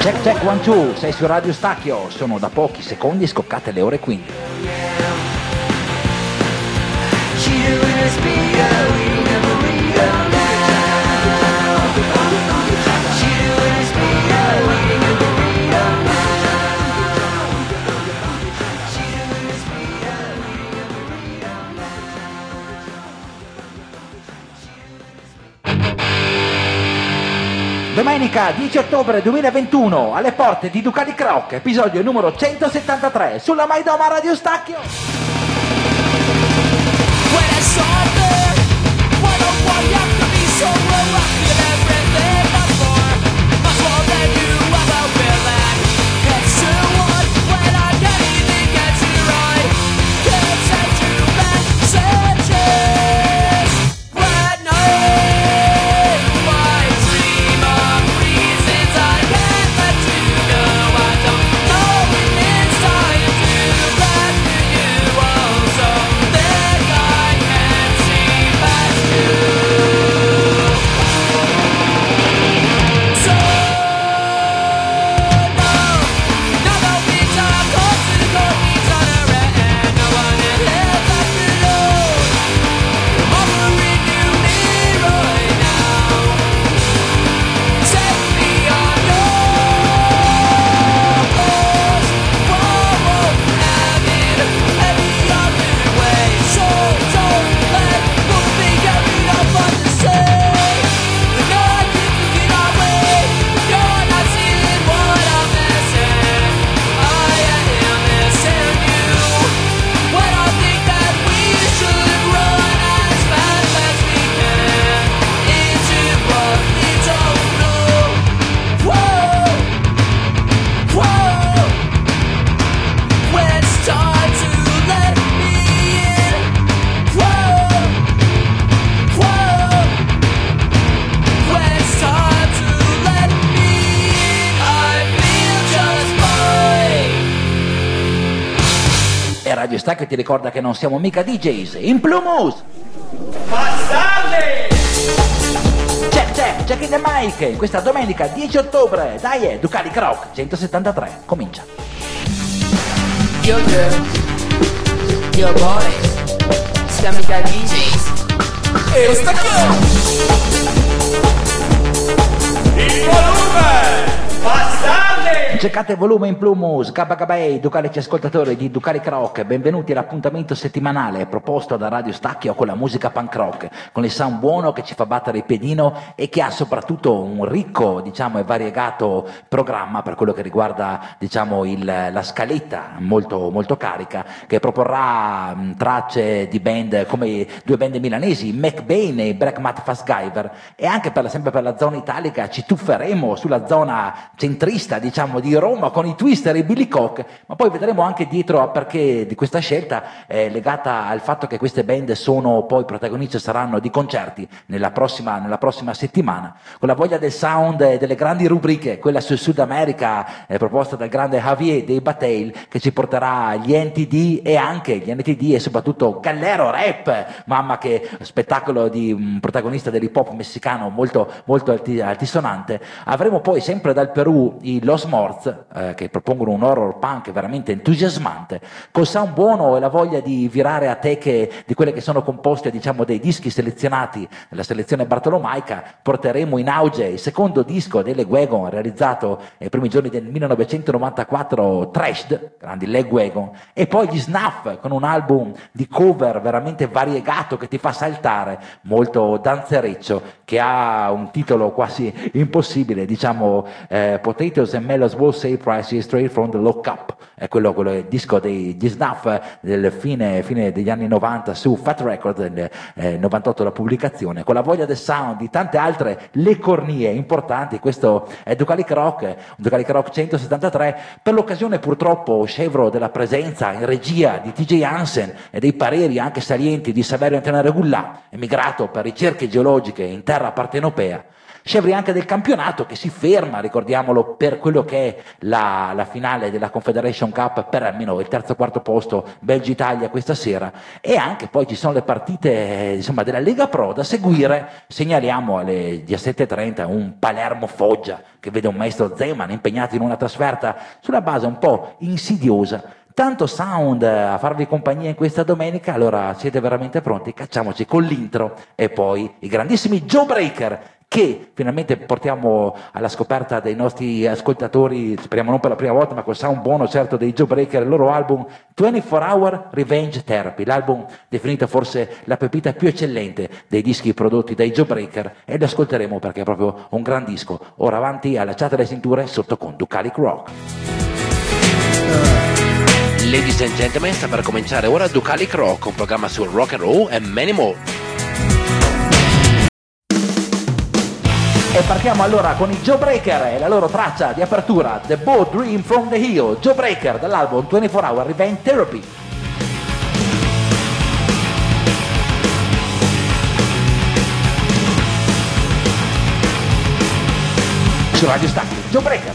Check check 1 2, sei su Radio Stacchio, sono da pochi secondi scoccate le ore 15. Domenica 10 ottobre 2021, alle porte di Ducali Croc, episodio numero 173, sulla Maidoma Radio Stacchio. Radio Stacchio ti ricorda che non siamo mica DJs, in Plumus! Bastardi! Check in the mic, questa domenica 10 ottobre, dai, Ducali Croc 173, comincia. Yo girls, yo boys, siamo mica DJs. E Stacchio! Il volume! Bastardi! Cercate volume in Plumus, Gabagabei, Ducalici ascoltatori di Ducali Croc, benvenuti all'appuntamento settimanale proposto da Radio Stacchio con la musica punk rock, con il sound buono che ci fa battere il piedino e che ha soprattutto un ricco, diciamo, e variegato programma per quello che riguarda, diciamo, la scaletta molto, molto carica, che proporrà tracce di band come due band milanesi, McBain e Black Matt Fastgiver, e anche sempre per la zona italica ci tufferemo sulla zona centrista, diciamo, di Roma con i Twister e i Billy Cock, ma poi vedremo anche dietro a perché di questa scelta legata al fatto che queste band sono poi protagoniste, saranno di concerti nella prossima settimana, con la voglia del sound e delle grandi rubriche, quella sul Sud America proposta dal grande Javier dei Bataille, che ci porterà gli NTD e soprattutto Gallero Rap, mamma che spettacolo di un protagonista dell'hip hop messicano molto, molto altisonante. Avremo poi sempre dal Perù i Los Morts, che propongono un horror punk veramente entusiasmante, col sound buono e la voglia di virare a teche di quelle che sono composte, diciamo, dei dischi selezionati nella selezione Bartolomaica. Porteremo in auge il secondo disco dei Legwagon, realizzato nei primi giorni del 1994, Trashed, grandi Legwagon, e poi gli Snuff con un album di cover veramente variegato che ti fa saltare, molto danzereccio, che ha un titolo quasi impossibile, diciamo Potatoes and Melons Will Save Prices Straight from the Lock Up, è quello il disco degli Snuff del fine degli anni 90 su Fat Record, nel 98 la pubblicazione, con la voglia del sound di tante altre le cornie importanti. Questo è Ducali Croc 173, per l'occasione purtroppo scevro della presenza in regia di TJ Hansen e dei pareri anche salienti di Saverio Antenna Regulà, emigrato per ricerche geologiche in terra partenopea. Scevri anche del campionato che si ferma, ricordiamolo, per quello che è la finale della Confederation Cup, per almeno il terzo o quarto posto, Belgio-Italia questa sera, e anche poi ci sono le partite insomma della Lega Pro da seguire. Segnaliamo alle 17:30 un Palermo-Foggia che vede un maestro Zeman impegnato in una trasferta sulla base un po' insidiosa. Tanto sound a farvi compagnia in questa domenica, allora siete veramente pronti? Cacciamoci con l'intro e poi i grandissimi Jawbreaker, che finalmente portiamo alla scoperta dei nostri ascoltatori, speriamo non per la prima volta, ma col sound buono certo dei Jawbreaker, il loro album 24 Hour Revenge Therapy, l'album definito forse la pepita più eccellente dei dischi prodotti dai Jawbreaker, e lo ascolteremo perché è proprio un gran disco. Ora avanti, allacciate le cinture, sotto con Ducalic Rock. Ladies and gentlemen, sta per cominciare ora Ducalic Rock, un programma sul rock and roll e many more. E partiamo allora con i Jawbreaker e la loro traccia di apertura, The Bold Dream from the Hill, Jawbreaker dall'album 24 Hour Revenge Therapy. Su Radio Stacchi, Jawbreaker.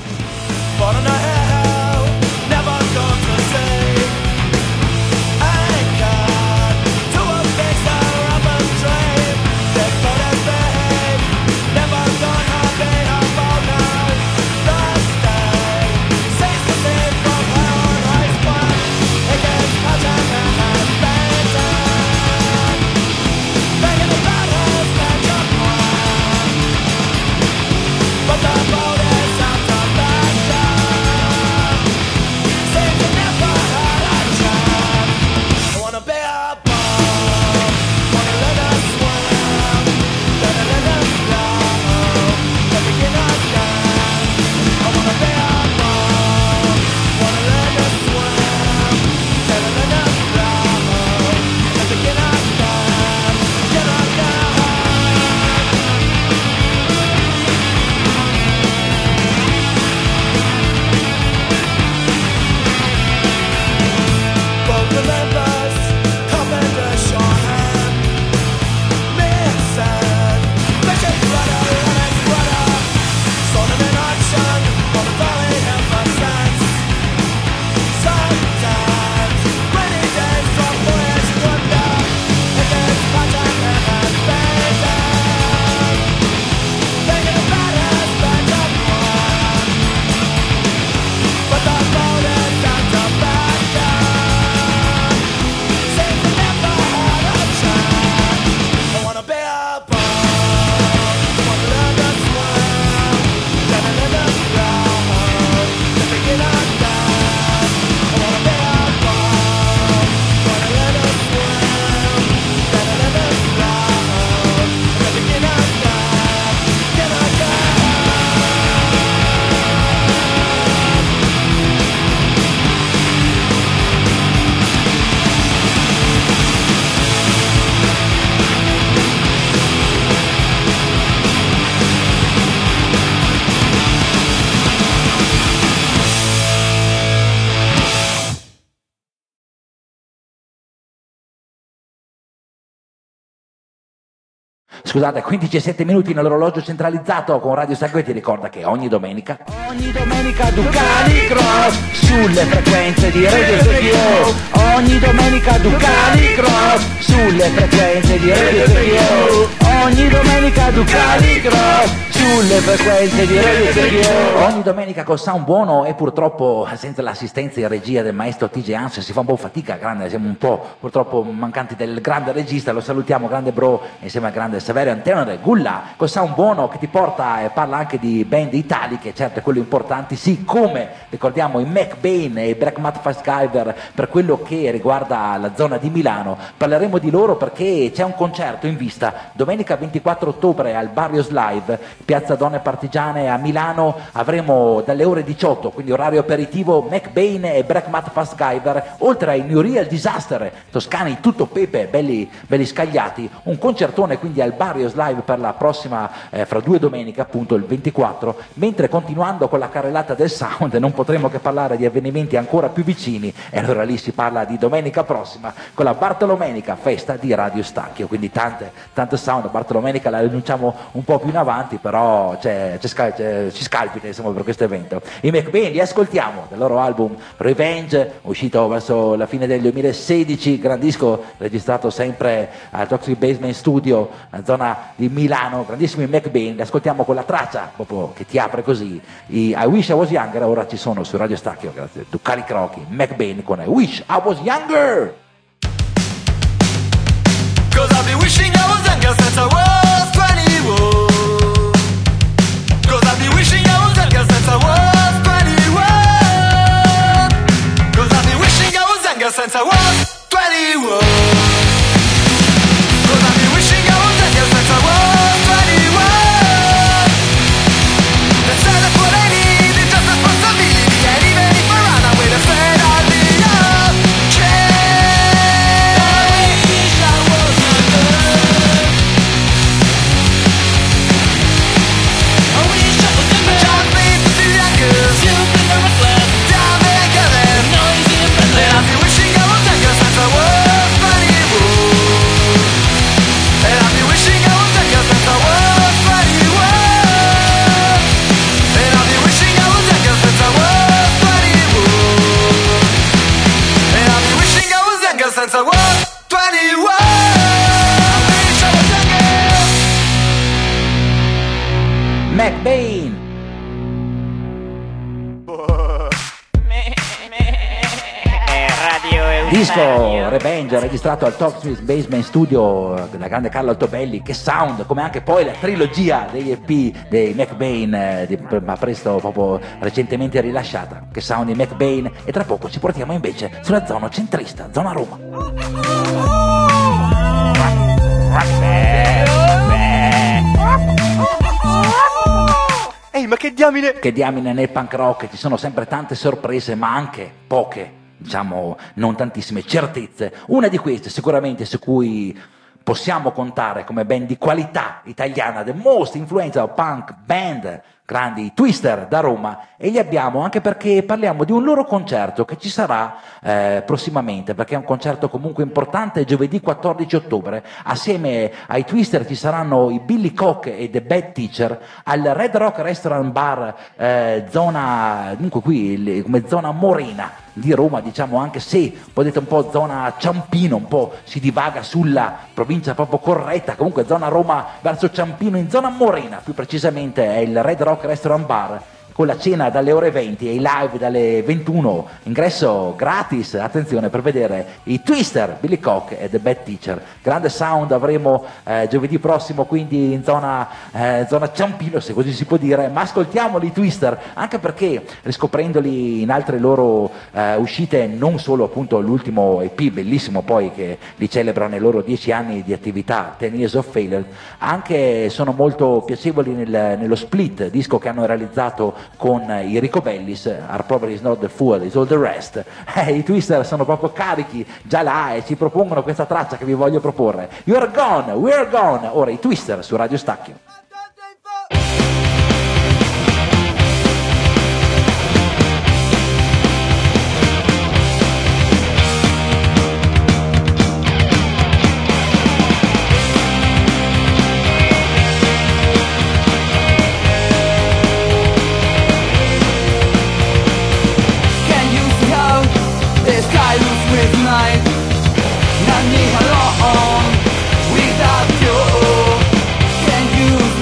Scusate, 15 e 7 minuti nell'orologio centralizzato con Radio Stacco, e ti ricorda che ogni domenica Ducalic Rock sulle frequenze di Radio Studio. Ogni domenica Ducalic Rock sulle frequenze di Radio Studio. Ogni domenica Ducalic Rock sulle frequenze di Radio Studio. Ogni domenica col sound buono e purtroppo senza l'assistenza in regia del maestro TJ Hans si fa un po' fatica, grande, siamo un po' purtroppo mancanti del grande regista, lo salutiamo, grande bro, insieme al grande Saverio Antenore Gulla, col sound buono che ti porta e parla anche di band italiche, certo quello importanti, sì, come ricordiamo i McBain e i Black Matt Fastgiver per quello che riguarda la zona di Milano. Parleremo di loro perché c'è un concerto in vista domenica 24 ottobre al Barrios Live, Piazza Donne Partigiane a Milano. Avremo dalle ore 18, quindi orario aperitivo, McBain e Black Matt Fastgiver, oltre ai New Real Disaster toscani, tutto pepe, belli scagliati, un concertone quindi al Barrios Live per la prossima, fra 2 domeniche appunto il 24, mentre continuando con la carrellata del sound non potremo che parlare di avvenimenti ancora più vicini, e allora lì si parla di domenica prossima con la Bartolomenica, festa di Radio Stacchio, quindi tante sound. Bartolomenica la rinunciamo un po' più in avanti, però però ci scalpita insomma per questo evento. I McBain li ascoltiamo dal loro album Revenge, uscito verso la fine del 2016, gran disco registrato sempre al Toxic Basement Studio, nella zona di Milano, grandissimi McBain, li ascoltiamo con la traccia proprio che ti apre così, I Wish I Was Younger, ora ci sono su Radio Stacchio, grazie, Ducali Crocchi, McBain con I Wish I Was Younger! Cause I've been wishing I was younger since I was 21. Cause I've been wishing I was younger since I was 21. Cause I've been wishing I was younger since I was 21. Cause I've been wishing I was younger since I was 21. That's all what I need, it's just responsibility. And even if I run away, that's when I'll be up. Since I was 21, I wish I was younger. McBain! Disco Revenge registrato al Toxic Basement Studio della grande Carlo Altobelli, che sound, come anche poi la trilogia degli EP dei McBain, ma presto proprio recentemente rilasciata, che sound di McBain, e tra poco ci portiamo invece sulla zona centrista, zona Roma. Ehi, ma che diamine! Che diamine nel punk rock, ci sono sempre tante sorprese, ma anche poche, diciamo non tantissime certezze. Una di queste sicuramente su cui possiamo contare come band di qualità italiana, the most influential punk band, grandi Twister da Roma, e li abbiamo anche perché parliamo di un loro concerto che ci sarà prossimamente, perché è un concerto comunque importante, giovedì 14 ottobre, assieme ai Twister ci saranno i Billy Koch e The Bad Teacher al Red Rock Restaurant Bar, zona, dunque qui come zona Morena di Roma, diciamo, anche se potete un po' zona Ciampino, un po' si divaga sulla provincia proprio corretta, comunque zona Roma verso Ciampino, in zona Morena più precisamente è il Red Rock Restaurant Bar, con la cena dalle ore 20 e i live dalle 21, ingresso gratis, attenzione, per vedere i Twister, Billy Koch e The Bad Teacher. Grande sound avremo giovedì prossimo, quindi in zona Ciampino, se così si può dire, ma ascoltiamoli i Twister, anche perché riscoprendoli in altre loro uscite, non solo appunto l'ultimo EP bellissimo poi che li celebrano i loro 10 anni di attività, 10 Years of Failure, anche sono molto piacevoli nello split disco che hanno realizzato con i Ricobellis, Our Problem is not the fool, is all the rest. I Twister sono proprio carichi già là e ci propongono questa traccia che vi voglio proporre, You're Gone, We're Gone. Ora i Twister su Radio Stacchio. Without you, can you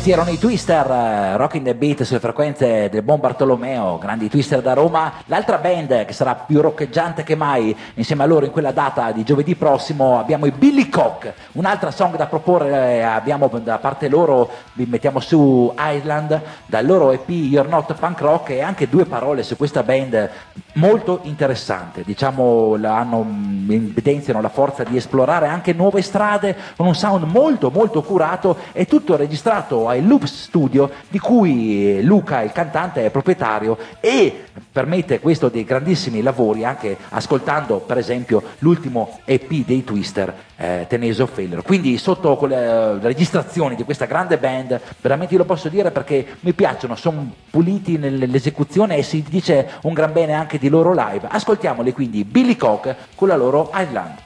Questi erano i Twister, Rocking the Beat sulle frequenze del buon Bartolomeo, grandi Twister da Roma. L'altra band che sarà più roccheggiante che mai insieme a loro in quella data di giovedì prossimo abbiamo i Billy Cock, un'altra song da proporre abbiamo da parte loro, vi mettiamo su Island, dal loro EP You're Not Punk Rock, e anche due parole su questa band molto interessante, diciamo evidenziano la forza di esplorare anche nuove strade con un sound molto molto curato, e tutto registrato ai Loops Studio, di cui Luca, il cantante, è proprietario, e permette questo dei grandissimi lavori anche ascoltando per esempio l'ultimo EP dei Twister, Tenacious of Failure. Quindi sotto con le registrazioni di questa grande band veramente lo posso dire perché mi piacciono, sono puliti nell'esecuzione e si dice un gran bene anche di loro live. Ascoltiamoli quindi, Billy Cock con la loro Island.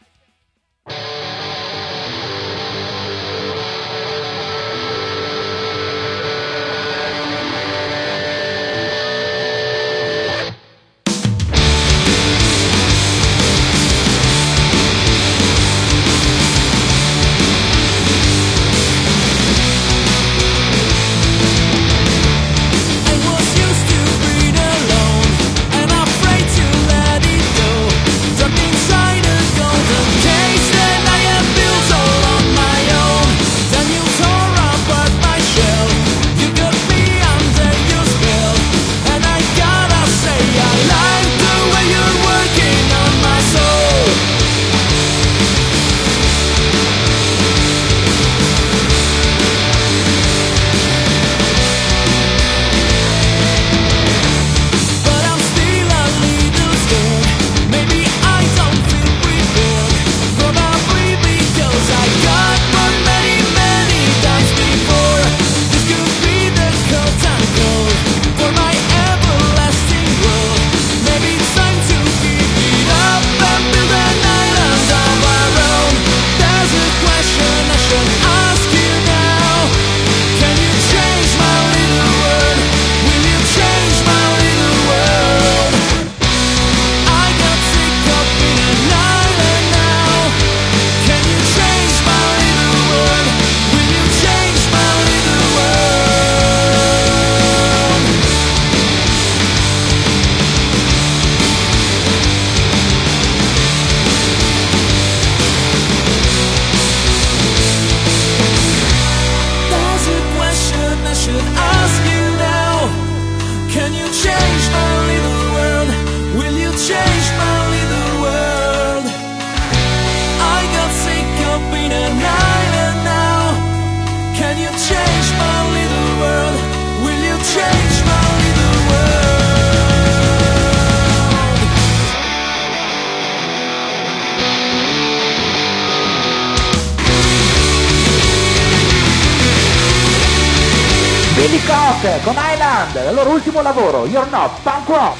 Billy Cock con Island, il loro ultimo lavoro, You're Not Punk Rock.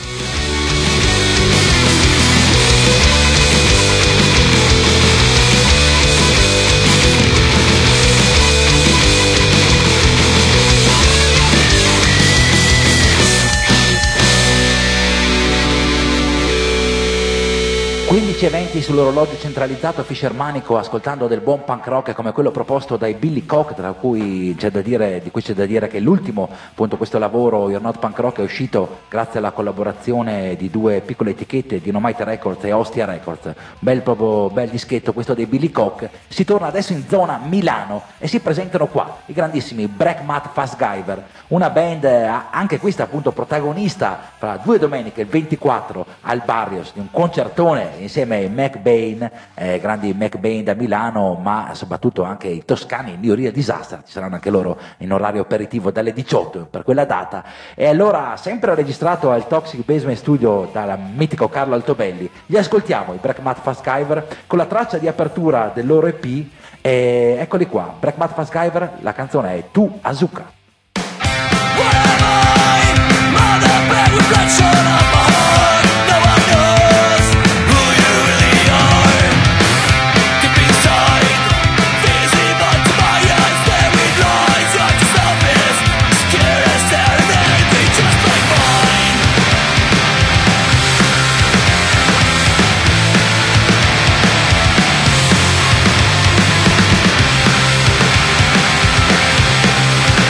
Eventi sull'orologio centralizzato fishermanico, ascoltando del buon punk rock come quello proposto dai Billy Cock, tra cui c'è da dire che l'ultimo, appunto questo lavoro You're Not Punk Rock, è uscito grazie alla collaborazione di due piccole etichette, Dynamite Records e Ostia Records. Bel dischetto questo dei Billy Cock. Si torna adesso in zona Milano e si presentano qua i grandissimi Black Matt Fastgiver, una band anche questa appunto protagonista fra due domeniche, il 24 al Barrios, di un concertone insieme ai McBain, grandi McBain da Milano, ma soprattutto anche i toscani in New Real Disaster, ci saranno anche loro in orario aperitivo dalle 18 per quella data. E allora, sempre registrato al Toxic Basement Studio dal mitico Carlo Altobelli, li ascoltiamo i Black Matt Fastgiver con la traccia di apertura del loro EP, e eccoli qua, Black Matt Fastgiver, la canzone è Tu Azuka. I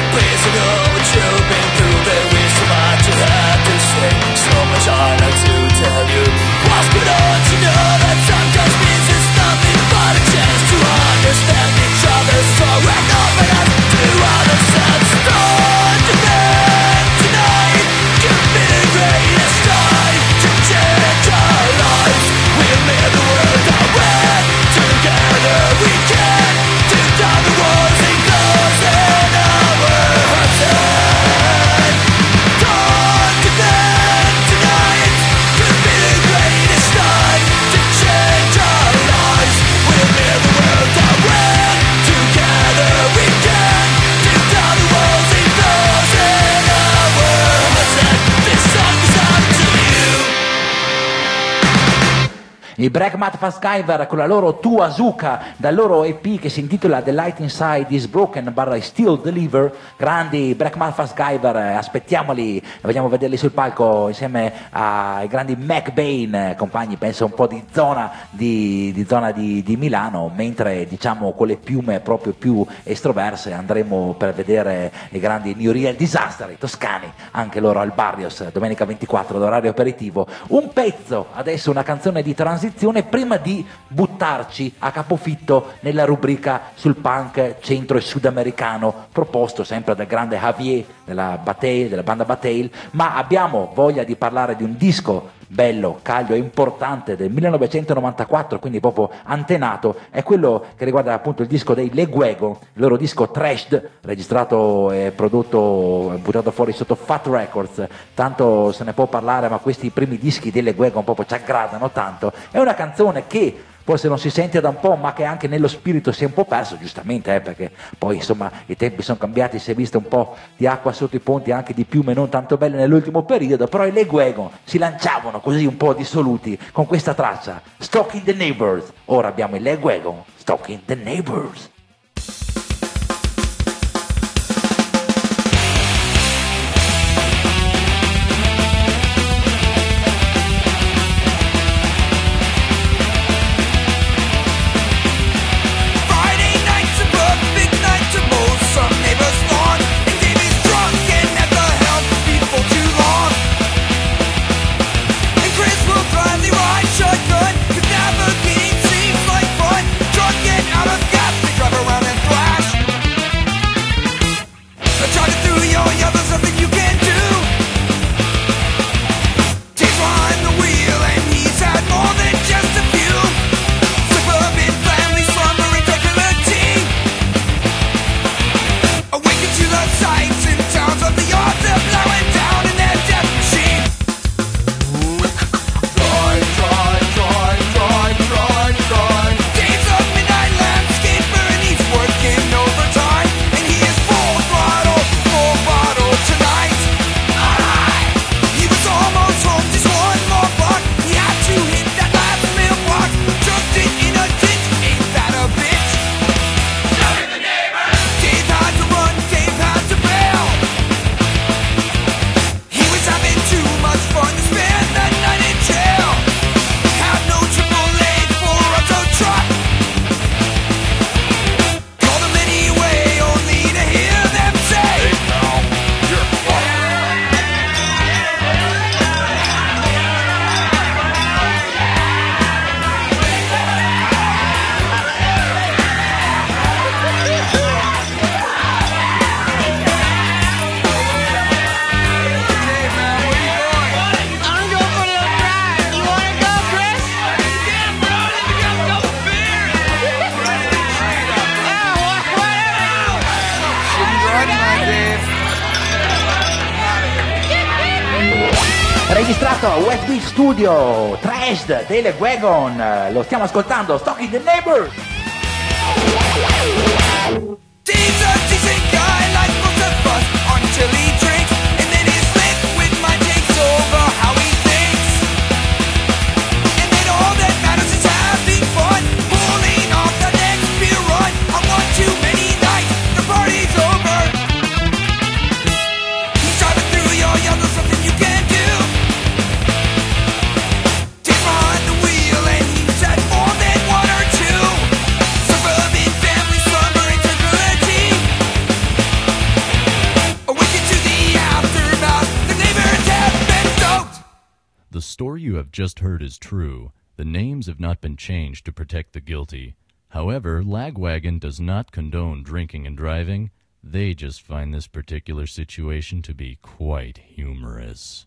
I Black Math Skyver con la loro Tu Azuka, dal loro EP che si intitola The Light Inside is Broken but I Still Deliver. Grandi Black Math Skyver, aspettiamoli, vogliamo vederli sul palco insieme ai grandi Mac Bain, compagni, penso un po' di zona di Milano, mentre diciamo con le piume proprio più estroverse andremo per vedere i grandi New Real Disaster, i toscani, anche loro al Barrios, domenica 24, l'orario aperitivo. Un pezzo, adesso una canzone di transizione, prima di buttarci a capofitto nella rubrica sul punk centro e sudamericano, proposto sempre dal grande Javier della banda Bataille, ma abbiamo voglia di parlare di un disco bello, caglio e importante del 1994, quindi proprio antenato, è quello che riguarda appunto il disco dei Legwego, il loro disco Trashed, registrato e prodotto, buttato fuori sotto Fat Records. Tanto se ne può parlare, ma questi primi dischi dei Legwego proprio ci aggradano tanto. È una canzone che forse non si sente da un po', ma che anche nello spirito si è un po' perso, giustamente, perché poi insomma i tempi sono cambiati, si è visto un po' di acqua sotto i ponti, anche di piume non tanto belle nell'ultimo periodo, però i Legwego si lanciavano così un po' dissoluti con questa traccia, Stalking the Neighbors. Ora abbiamo i Legwego, Stalking the Neighbors. Registrato a West Beach Studio, Trashed dei Legwego, lo stiamo ascoltando, Stalking the Neighbors. He's a decent guy, like most of us, until he drinks, and then he's slick with my takes over how he thinks. And then all that matters is having fun, pulling off the next beer run. On one too many nights, the party's over. He's driving through your yard, there's something you can do. Take behind the wheel and he's at more than one or two. Suburban family slumbering tranquility. the story you have just heard is true, the names have not been changed to protect the guilty. However, Lagwagon does not condone drinking and driving. They just find this particular situation to be quite humorous.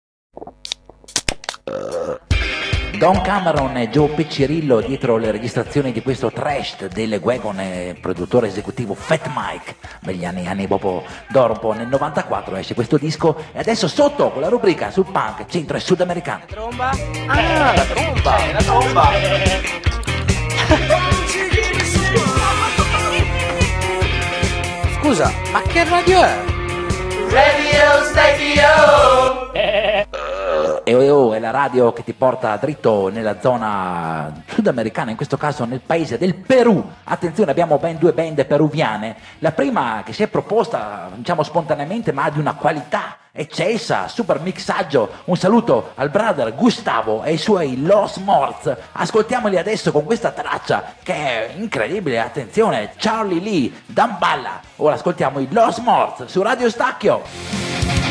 Don Cameron e Joe Piccirillo dietro le registrazioni di questo trash delle Wagon, produttore esecutivo Fat Mike negli anni proprio d'oro, un po' nel 94 esce questo disco e adesso sotto con la rubrica sul punk centro e sudamericano. Tromba? Ah, la tromba! La tromba! Scusa, ma che radio è? Radio Stacchio! È la radio che ti porta dritto nella zona sudamericana, in questo caso nel paese del Perù. Attenzione, abbiamo ben 2 band peruviane. La prima che si è proposta, diciamo spontaneamente, ma di una qualità eccelsa, super mixaggio. Un saluto al brother Gustavo e ai suoi Los Morts. Ascoltiamoli adesso con questa traccia che è incredibile. Attenzione, Charlie Lee, Damballa. Ora ascoltiamo i Los Morts su Radio Stacchio.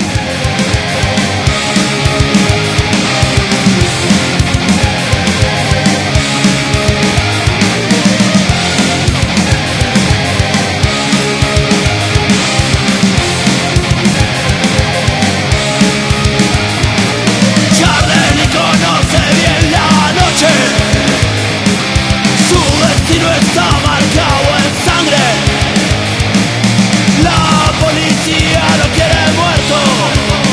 Su destino está marcado en sangre. La policía lo quiere muerto.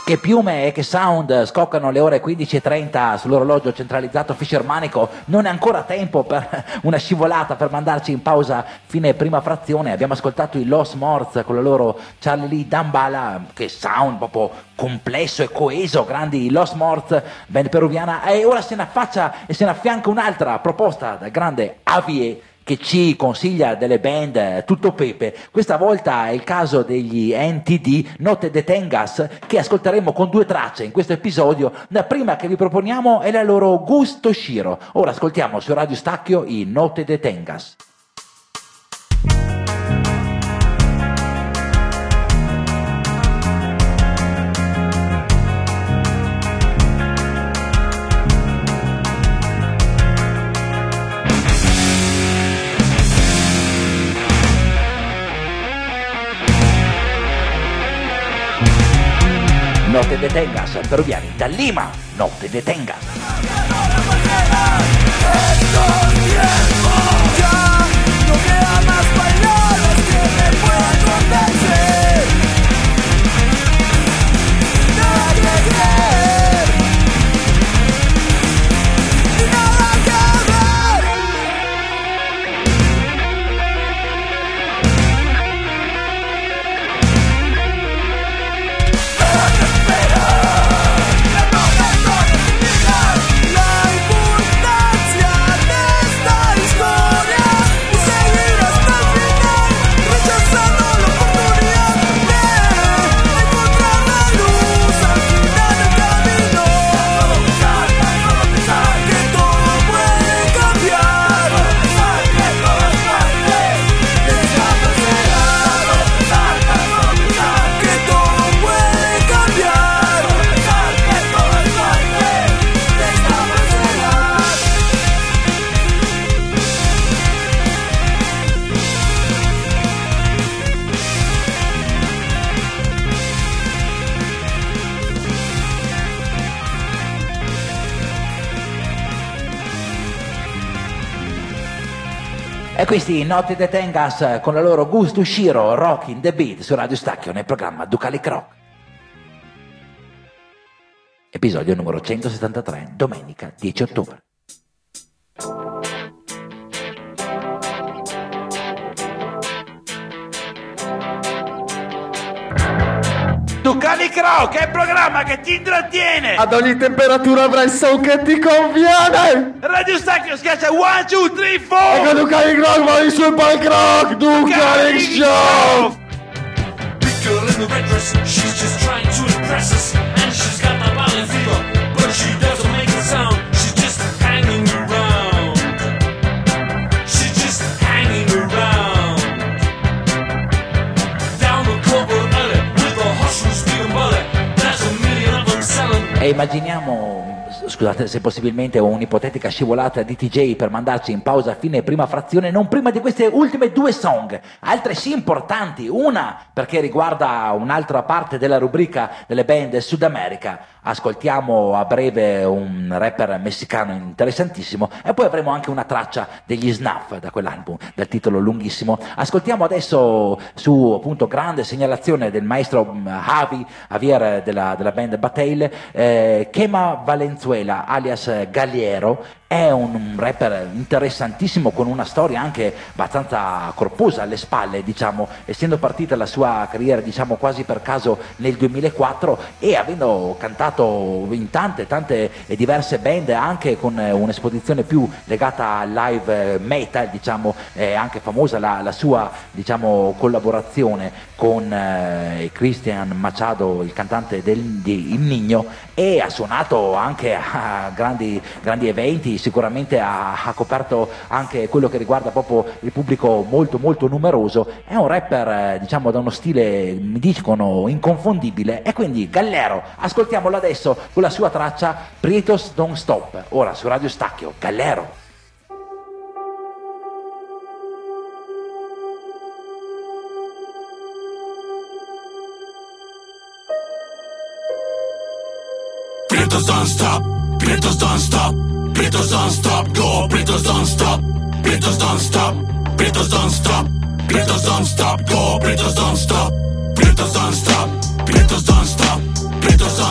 Che piume e che sound, scoccano le ore 15:30 sull'orologio centralizzato fischermanico. Non è ancora tempo per una scivolata, per mandarci in pausa fine prima frazione. Abbiamo ascoltato i Los Morts con la loro Charlie Lee Dambala, che sound proprio complesso e coeso, grandi Los Morts, band peruviana. E ora se ne affaccia e se ne affianca un'altra proposta dal grande Avie, che ci consiglia delle band tutto pepe. Questa volta è il caso degli NTD, Notte de Tengas, che ascolteremo con 2 tracce in questo episodio. La prima che vi proponiamo è la loro Gusto Shiro. Ora ascoltiamo su Radio Stacchio i Notte de Tengas. Notte de Tengas, peruviani da Lima, Notte de Tengas. Estos tiempos ya no quedan más palabras que me puedan convencer. Nada que creer y nada que hablar. La importancia de esta historia y seguir hasta el final, rechazando la oportunidad de encontrar la luz al final del camino. Que todo puede cambiar, que todo es parte de esa falsedad. Que todo puede cambiar, que todo es parte de esta falsedad. E questi Notte de Tengas con la loro Gusto Shiro, Rockin' the Beat su Radio Stacchio nel programma Ducali Rock. Episodio numero 173, domenica 10 ottobre. Ducali Rock è il programma che ti intrattiene. Ad ogni temperatura avrai il sound che ti conviene. Radio Stacchio schiaccia 1, 2, 3, E 4. con Ducali Rock vai sul punk rock. Ducali Show. Big girl in the red dress, she's just trying to impress us. And she's got the valley fever, but she doesn't make a sound. She's just hanging around. She's just hanging around. Down the corporate alley with a hustle speaking bullet. There's a million of them selling. E immaginiamo, scusate se possibilmente ho un'ipotetica scivolata di TJ per mandarci in pausa a fine prima frazione, non prima di queste ultime 2 song, altresì importanti. Una perché riguarda un'altra parte della rubrica delle band Sud America. Ascoltiamo a breve un rapper messicano interessantissimo e poi avremo anche una traccia degli Snuff da quell'album dal titolo lunghissimo. Ascoltiamo adesso su appunto grande segnalazione del maestro Javier della band Bataille, Chema Valenzuela alias Galliero. È un rapper interessantissimo con una storia anche abbastanza corposa alle spalle, diciamo, essendo partita la sua carriera diciamo quasi per caso nel 2004 e avendo cantato in tante e diverse band, anche con un'esposizione più legata al live metal, diciamo, è anche famosa la sua diciamo collaborazione con Cristian Machado, il cantante di Il Niño, e ha suonato anche a grandi eventi. Sicuramente ha coperto anche quello che riguarda proprio il pubblico molto numeroso. È un rapper diciamo da uno stile, mi dicono, inconfondibile, e quindi Gallero, ascoltiamolo adesso con la sua traccia Prietos Don't Stop, ora su Radio Stacchio. Gallero. Prietos don't stop, Prietos don't stop, Prietos don't stop, go, Prietos don't stop, Prietos don't stop, Prietos don't stop, Prietos don't stop, go, Prietos don't stop, Prietos don't stop, Prietos don't stop, Prietos don't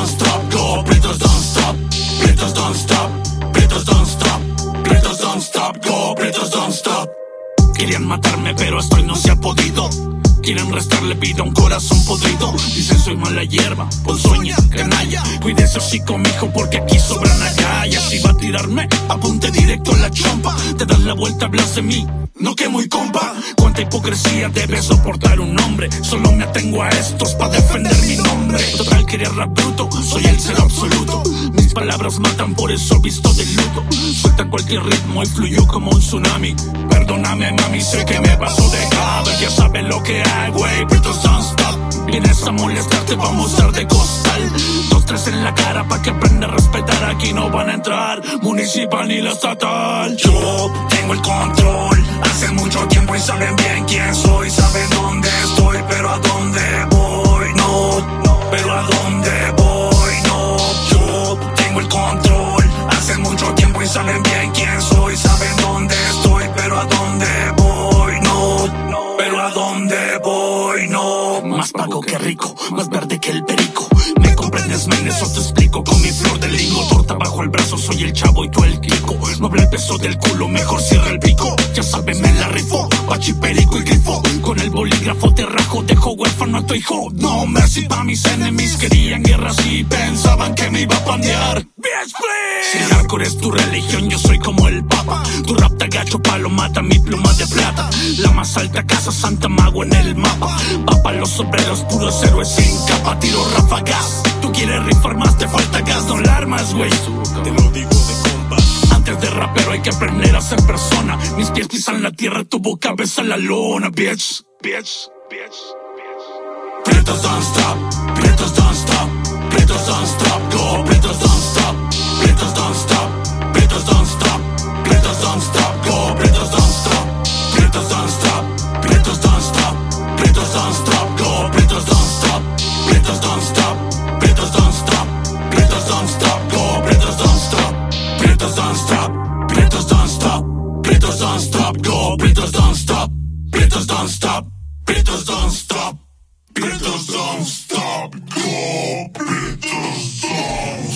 prestarle vida a un corazón podrido. Dicen soy mala hierba, por sueños, canalla. Cuídese hocico, mijo, porque aquí sobran agallas. Si va a tirarme, apunte directo a la chompa. Te das la vuelta, hablas de mí, no que muy compa. Cuánta hipocresía debe soportar un hombre. Solo me atengo a estos pa' defender mi nombre. Total, quería rap bruto, soy el cero absoluto. Mis palabras matan, por eso visto de luto. Suelta cualquier ritmo y fluyo como un tsunami. Perdóname, mami, sé que me paso de cada. Ya sabes lo que hay, güey, Britos don't stop. Vienes a molestarte, vamos a ser de costal. 2-3 en la cara pa' que aprenda a respetar. Aquí no van a entrar municipal ni la estatal. Yo tengo el control, hace mucho tiempo y saben bien quién soy. Saben dónde estoy, pero a dónde voy, no. Pero a dónde voy, no. Yo tengo el control, hace mucho tiempo y saben bien quién soy. Saben dónde estoy, pero a dónde voy, no. Pero a dónde voy, no. Más pago que rico, más verde que el perico. ¿Me comprendes, men? Eso te explico con mi flor de lingo. Torta bajo el brazo, soy el chavo y tú el clico. No habla el peso del culo, mejor cierra el pico. Ya sabes, me la rifo, bachi, perico y grifo. Con el bolígrafo te rajo, dejo huérfano a tu hijo. No mercy pa' mis enemies, querían guerras y pensaban que me iba a pandear. Bitch, please. Si el hardcore es tu religión, yo soy como el papa. Tu rap te agacho, palo mata, mi pluma de plata. La más alta casa, Santa Mago en el mapa. Papa los sombreros, puros héroes sin capa. Tiro ráfagas, tú quieres rifar más, te falta gas, no la armas, güey. Te lo digo de compas. Antes de rapero hay que aprender a ser persona. Mis pies pisan la tierra, tu boca besa la lona, bitch. Bitch, bitch, bitch. Pretos don't stop, pretos don't stop, pretos don't stop, go, pretos don't stop, pretos don't stop, pretos don't stop, pretos don't stop, go, pretos don't stop, pretos don't stop, pretos don't stop, pretos don't stop, go, pretos don't stop, pretos don't stop, pretos don't stop, pretos don't stop, go, pretos don't stop, pretos don't stop, pretos don't stop, pretos don't stop, go, pretos don't stop, pretos don't stop, pretos don't stop. Pretos don't stop, go, Pretos don't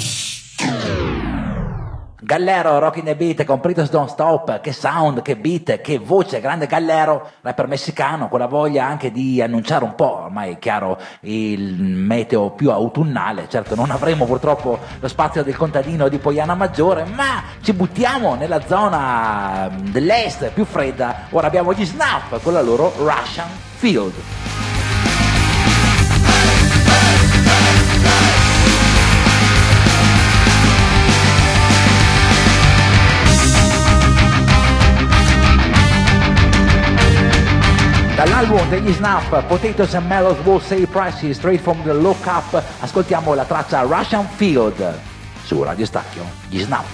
stop. Gallero, Rockin' the Beat con Pretos Don't Stop, che sound, che beat, che voce, grande Gallero, rapper messicano, con la voglia anche di annunciare un po', ormai è chiaro, il meteo più autunnale. Certo non avremo purtroppo lo spazio del contadino di Poiana Maggiore, ma ci buttiamo nella zona dell'est più fredda. Ora abbiamo gli Snuff con la loro Russian Field. Dall'album degli Snuff, Potatoes and Mellows Will Save Prices, straight from the Look Up, ascoltiamo la traccia Russian Field su Radio Stacchio, gli Snuff.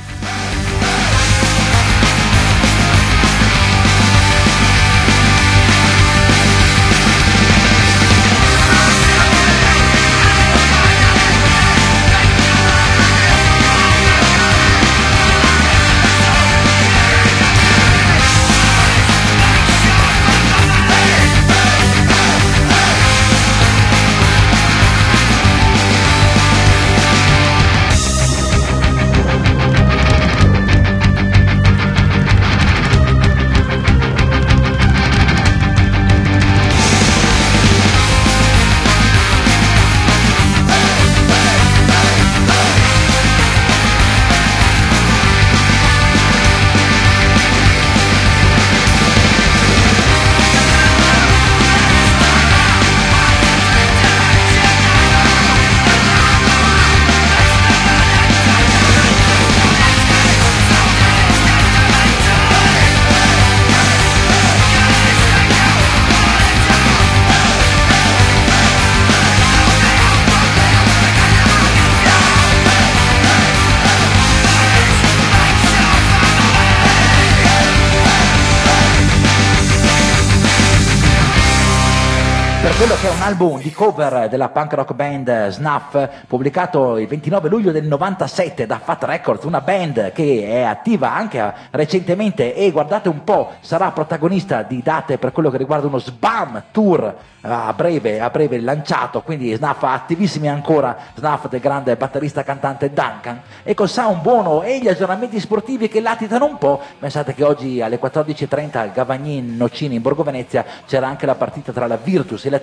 Quello che è un album di cover della punk rock band Snuff, pubblicato il 29 luglio del 97 da Fat Records, una band che è attiva anche recentemente e guardate un po', sarà protagonista di date per quello che riguarda uno SBAM tour a breve lanciato, quindi Snuff attivissimi ancora, Snuff del grande batterista cantante Duncan, e col sound buono e gli aggiornamenti sportivi che latitano un po'. Pensate che oggi alle 14.30 al Gavagnin Nocini in Borgo Venezia c'era anche la partita tra la Virtus e la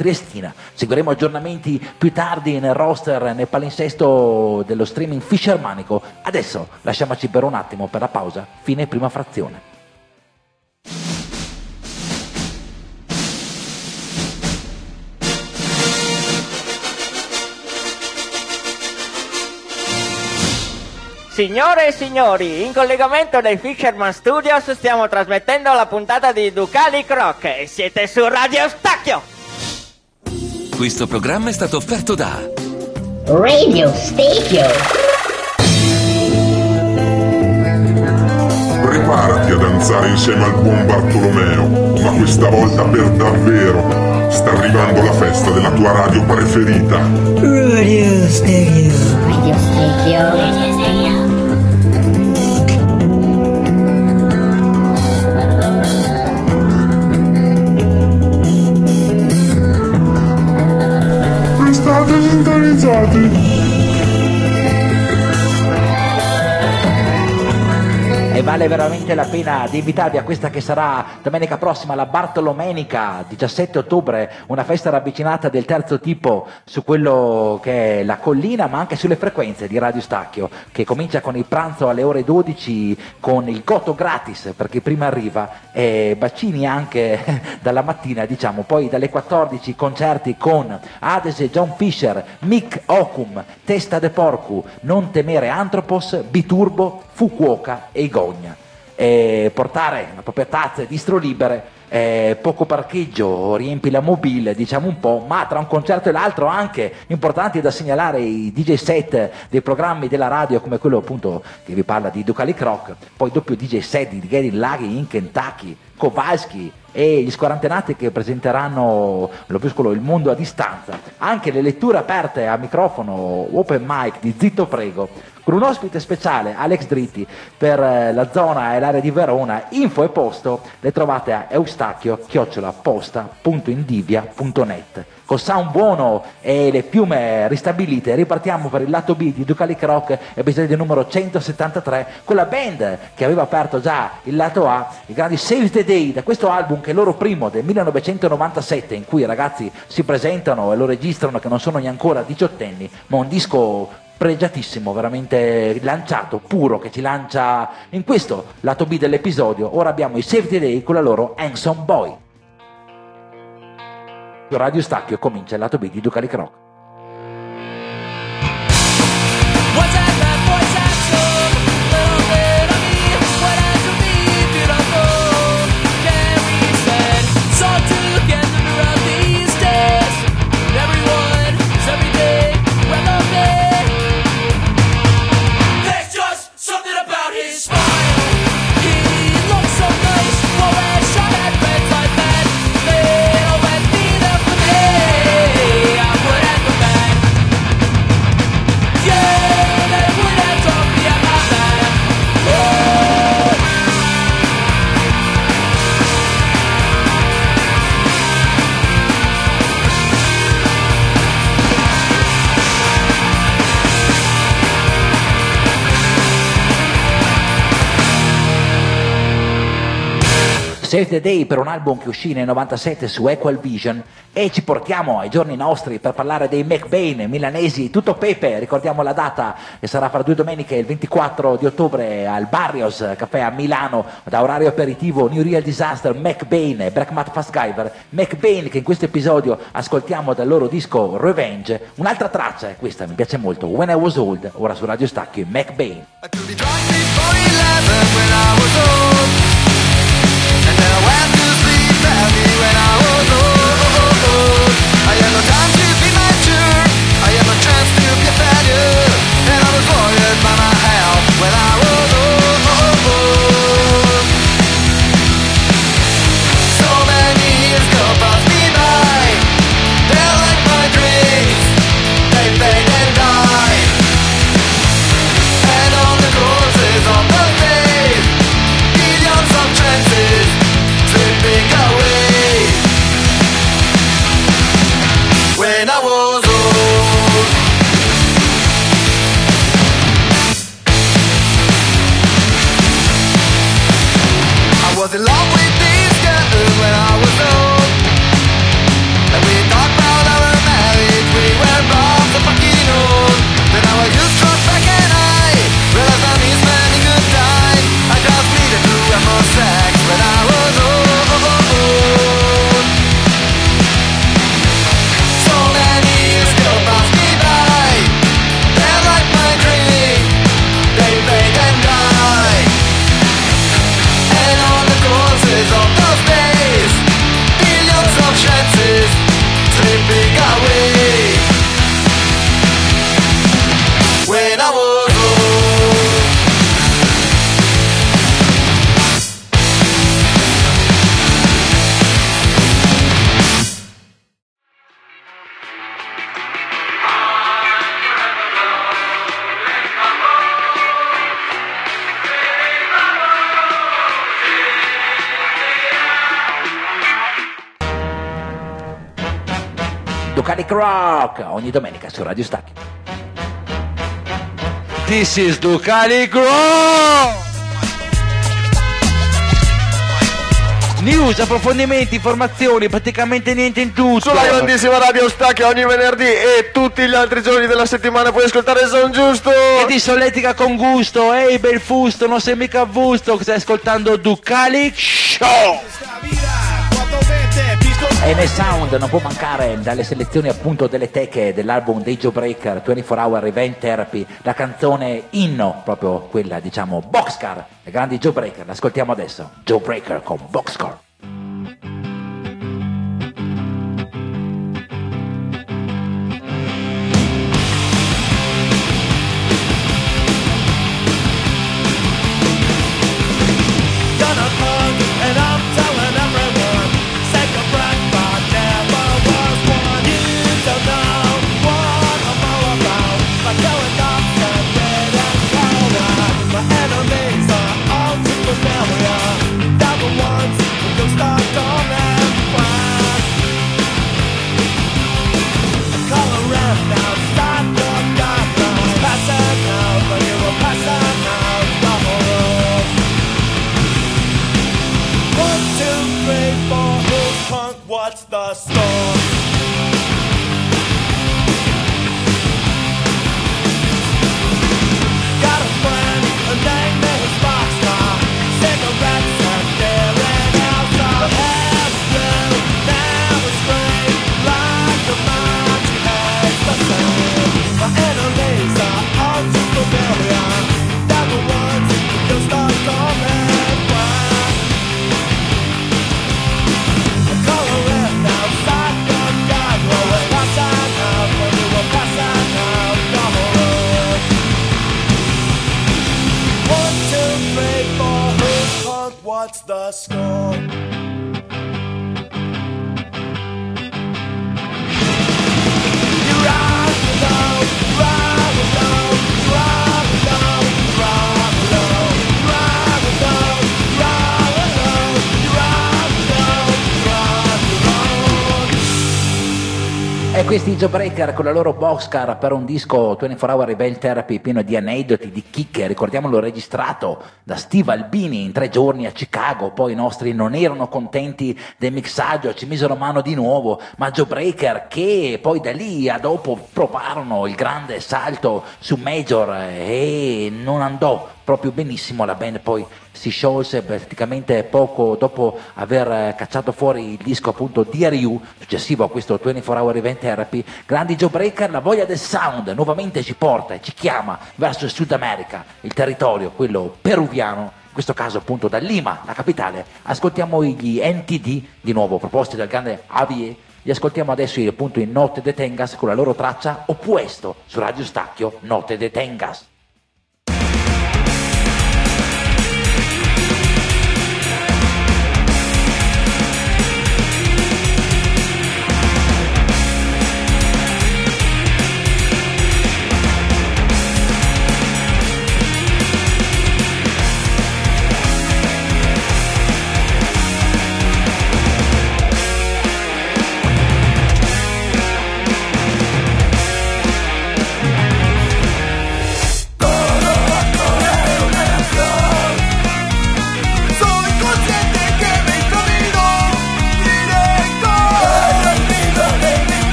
triestina. Seguiremo aggiornamenti più tardi nel roster, nel palinsesto dello streaming Fischermanico. Adesso lasciamoci per un attimo per la pausa, fine prima frazione. Signore e signori, in collegamento dai Fisherman Studios stiamo trasmettendo la puntata di Ducali Croc e siete su Radio Stacchio! Questo programma è stato offerto da Radio Stacchio. Preparati a danzare insieme al buon Bartolomeo, ma questa volta per davvero. Sta arrivando la festa della tua radio preferita. Radio Stacchio. Radio Stacchio. Radio Stacchio. State sintonizzati. E vale veramente la pena di invitarvi a questa che sarà domenica prossima, la Bartolomenica, 17 ottobre, una festa ravvicinata del terzo tipo su quello che è la collina, ma anche sulle frequenze di Radio Stacchio, che comincia con il pranzo alle ore 12 con il goto gratis per chi prima arriva e bacini anche dalla mattina, diciamo, poi dalle 14 concerti con Adese, John Fisher, Mick Ocum, Testa de Porcu, Non Temere Antropos, Biturbo, Fukuoka e Igogna. Portare la propria tazza distro libere, poco parcheggio, riempi la mobile, diciamo un po', ma tra un concerto e l'altro anche importanti da segnalare i DJ set dei programmi della radio come quello appunto che vi parla di Ducali Croc, poi doppio DJ set di Gary Laghi in Kentucky, Kowalski e gli squarantenati che presenteranno l'opuscolo Il Mondo a Distanza, anche le letture aperte a microfono open mic di Zitto Prego, con un ospite speciale, Alex Dritti, per la zona e l'area di Verona. Info e posto le trovate a eustachio@posta.indivia.net. Col sound buono e le piume ristabilite ripartiamo per il lato B di Ducali Croc, episodio numero 173, con la band che aveva aperto già il lato A, i grandi Save the Day, da questo album che è il loro primo del 1997, in cui i ragazzi si presentano e lo registrano che non sono neanche ancora diciottenni, ma un disco pregiatissimo, veramente lanciato, puro, che ci lancia in questo lato B dell'episodio. Ora abbiamo i Save the Day con la loro Handsome Boy. Radio Stacchio, comincia il lato B di Ducali Croc. Save the Day per un album che uscì nel 97 su Equal Vision, e ci portiamo ai giorni nostri per parlare dei McBain milanesi, tutto pepe. Ricordiamo la data che sarà fra 2 domeniche, il 24 di ottobre al Barrios Caffè a Milano, da orario aperitivo New Real Disaster, McBain e Black Matt Fast Guyver. McBain che in questo episodio ascoltiamo dal loro disco Revenge. Un'altra traccia è questa, mi piace molto, When I Was Old, ora su Radio Stacchio, McBain. I had no time to be mature, I had no chance to be a failure, and I was worried by my health when I was old. So many years go past me by, they're like my dreams, they fade and die, and on the courses of the day Ducalic Rock, ogni domenica su Radio Stacchio. This is Ducalic Rock! News, approfondimenti, informazioni, praticamente niente in tutto. Sulla grandissima Radio Stacchio ogni venerdì e tutti gli altri giorni della settimana puoi ascoltare Son Giusto. E ti solletica con gusto, ehi bel fusto, non sei mica avvusto, stai ascoltando Ducalic Show. E nel sound non può mancare dalle selezioni appunto delle teche dell'album dei Joe Breaker 24 Hour Revenge Therapy la canzone inno, proprio quella diciamo Boxcar, le grandi Joe Breaker, l'ascoltiamo adesso, Joe Breaker con Boxcar. What's the score? Got a friend, a name named Boxcar. Cigarettes and staring outside. Hair's blue, now it's gray. Like the mind she hates the same. My enemies are all too familiar. They're the ones who just start coming. What's the score? E questi Joe Breaker con la loro Boxcar per un disco 24 Hour Revenge Therapy pieno di aneddoti, di chicche, ricordiamolo, registrato da Steve Albini in 3 giorni a Chicago. Poi i nostri non erano contenti del mixaggio, ci misero mano di nuovo, ma Joe Breaker che poi da lì a dopo provarono il grande salto su Major e non andò proprio benissimo, la band poi si sciolse praticamente poco dopo aver cacciato fuori il disco appunto Dear You, successivo a questo 24 Hour Revenge Therapy. Grandi Joe Breaker, la voglia del sound nuovamente ci porta e ci chiama verso il Sud America, il territorio, quello peruviano, in questo caso appunto da Lima, la capitale. Ascoltiamo gli NTD, di nuovo proposti dal grande Javier, li ascoltiamo adesso appunto in Notte de Tengas con la loro traccia Oppuesto su Radio Stacchio, Notte de Tengas.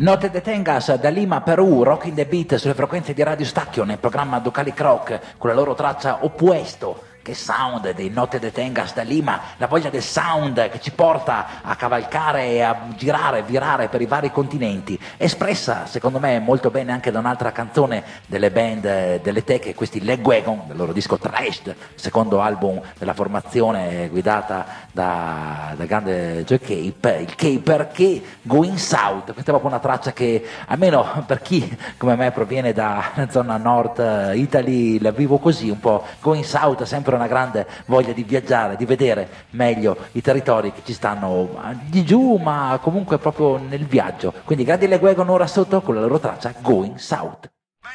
No te detengas da Lima, Perù, Rocking the Beat sulle frequenze di Radio Stacchio nel programma Ducali Croc con la loro traccia Oppuesto. Che sound dei No te detengas da Lima, la voglia del sound che ci porta a cavalcare e a girare, virare per i vari continenti, espressa secondo me molto bene anche da un'altra canzone delle band delle Teche, questi Lagwagon, del loro disco Trashed, secondo album della formazione guidata da grande Joe Cape, il Caper, che Going South. Questa è proprio una traccia che almeno per chi come me proviene da zona Nord Italy la vivo così un po'. Going South, sempre una grande voglia di viaggiare, di vedere meglio i territori che ci stanno di giù, ma comunque proprio nel viaggio. Quindi grandi Lagwagon ora sotto con la loro traccia Going South.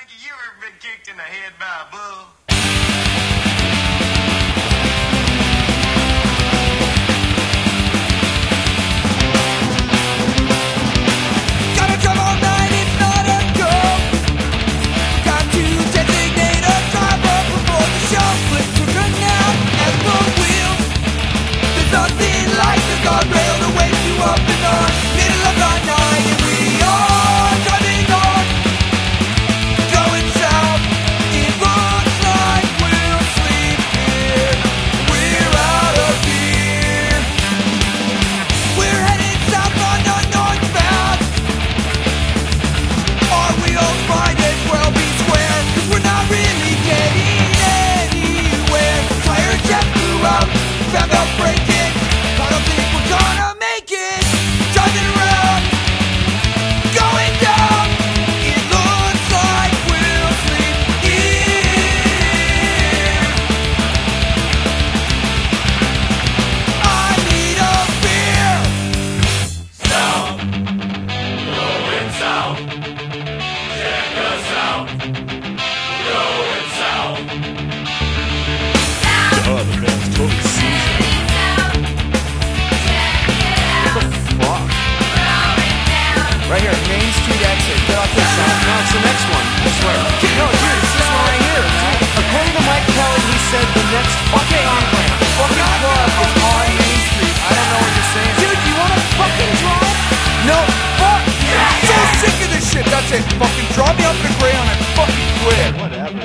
Nothing like the guardrail to wake you up in the middle of the night, and we are driving on, going south. It looks like we'll sleep here. We're out of here. We're headed south on the northbound. Our wheels might as well be square, 'cause we're not really getting anywhere. Tire jet blew out, found out breaking. I don't think we're gonna make it. Driving around, going down. It looks like we'll sleep here. I need a beer. South, going south. Check us out. Going south. Oh, the band's totally seasoned. Right here, Main Street exit. Get off this side. No, it's the next one. I swear. No, dude, it's this one right here. According to Mike Kelly, he said the next fucking club is on Main Street. I don't know what you're saying. Dude, you wanna fucking drive? No, fuck! Yeah. So sick of this shit. That's it. Fucking draw me up the gray on it. Fucking quit. Whatever.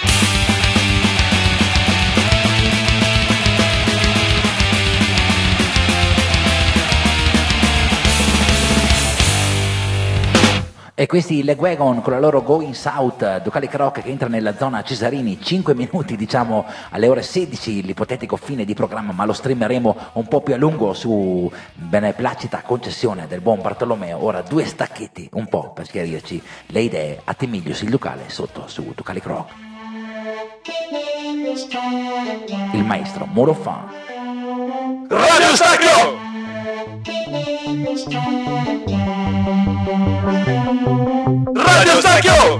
E questi Lagwagon con la loro Going South, Ducali Croc che entra nella zona Cesarini, 5 minuti diciamo alle ore 16, l'ipotetico fine di programma, ma lo streameremo un po' più a lungo su beneplacita concessione del buon Bartolomeo. Ora 2 stacchetti un po' per chiarirci le idee, a Timiglius il Ducale sotto su Ducali Croc. Il maestro Murofan. Radio Stacchio! Radio Stacchio!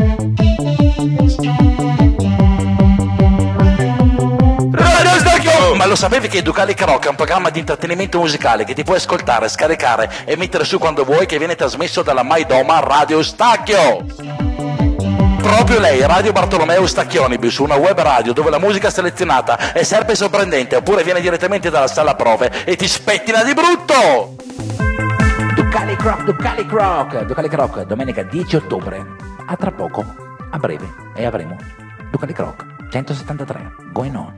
Radio Stacchio! Ma lo sapevi che Ducali Croc è un programma di intrattenimento musicale che ti puoi ascoltare, scaricare e mettere su quando vuoi, che viene trasmesso dalla Maidoma Radio Stacchio? Proprio lei, Radio Bartolomeo Stacchionibus, una web radio dove la musica selezionata è sempre sorprendente, oppure viene direttamente dalla sala prove e ti spettina di brutto! Ducali Croc, domenica 10 ottobre, a tra poco, a breve, e avremo Ducali Croc 173, going on.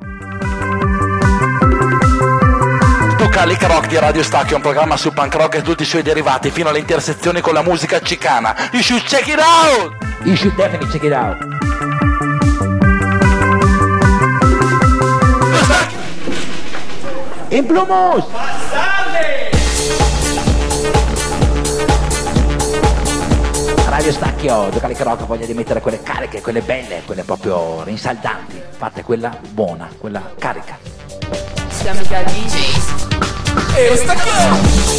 Ducali Croc di Radio Stacchio, un programma su punk rock e tutti i suoi derivati, fino alle intersezioni con la musica cicana. You should check it out! You should definitely check it out. Implumus! Radio Stacchio, Ducali Croc voglia di mettere quelle cariche, quelle belle, quelle proprio rinsaldanti. Fate quella buona, quella carica. Siamo già DJs. E Stacchio!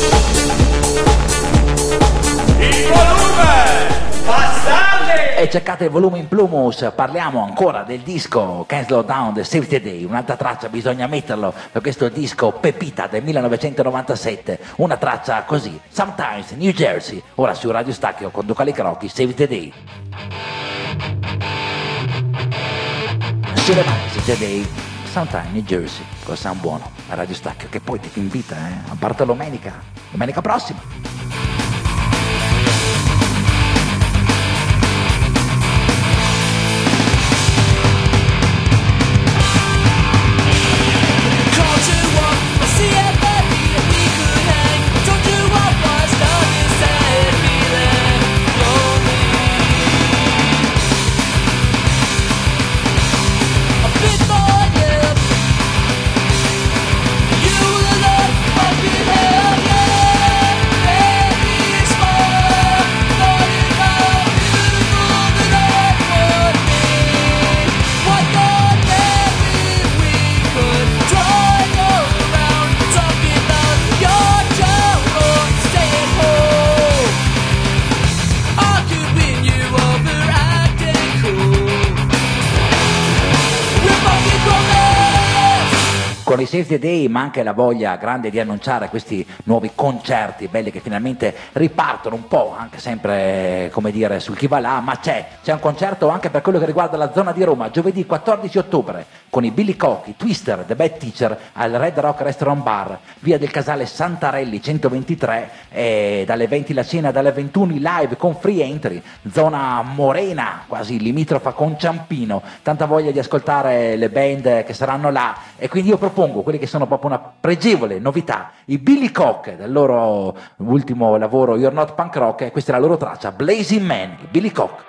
Il volume! Bastardi! E cercate il volume in Plumus, parliamo ancora del disco Can't Slow Down the Save the Day, un'altra traccia bisogna metterlo per questo disco Pepita del 1997, una traccia così, Sometimes New Jersey, ora su Radio Stacchio con Ducali Croc, Save the Day. Sulle mani Save the Day, Sometimes New Jersey, con San Buono, a Radio Stacchio, che poi ti invita a Bartolomenica, domenica prossima. Save the Day, ma anche la voglia grande di annunciare questi nuovi concerti belli che finalmente ripartono un po', anche sempre, come dire, sul chi va là, ma c'è un concerto anche per quello che riguarda la zona di Roma, giovedì 14 ottobre, con i Billy Cock, i Twister, The Bad Teacher, al Red Rock Restaurant Bar, via del Casale Santarelli 123, e dalle 20 la cena, dalle 21 live con free entry, zona morena, quasi limitrofa con Ciampino, tanta voglia di ascoltare le band che saranno là, e quindi io propongo quelli che sono proprio una pregevole novità, i Billy Cock, del loro ultimo lavoro You're Not Punk Rock, e questa è la loro traccia Blazing Man, i Billy Cock.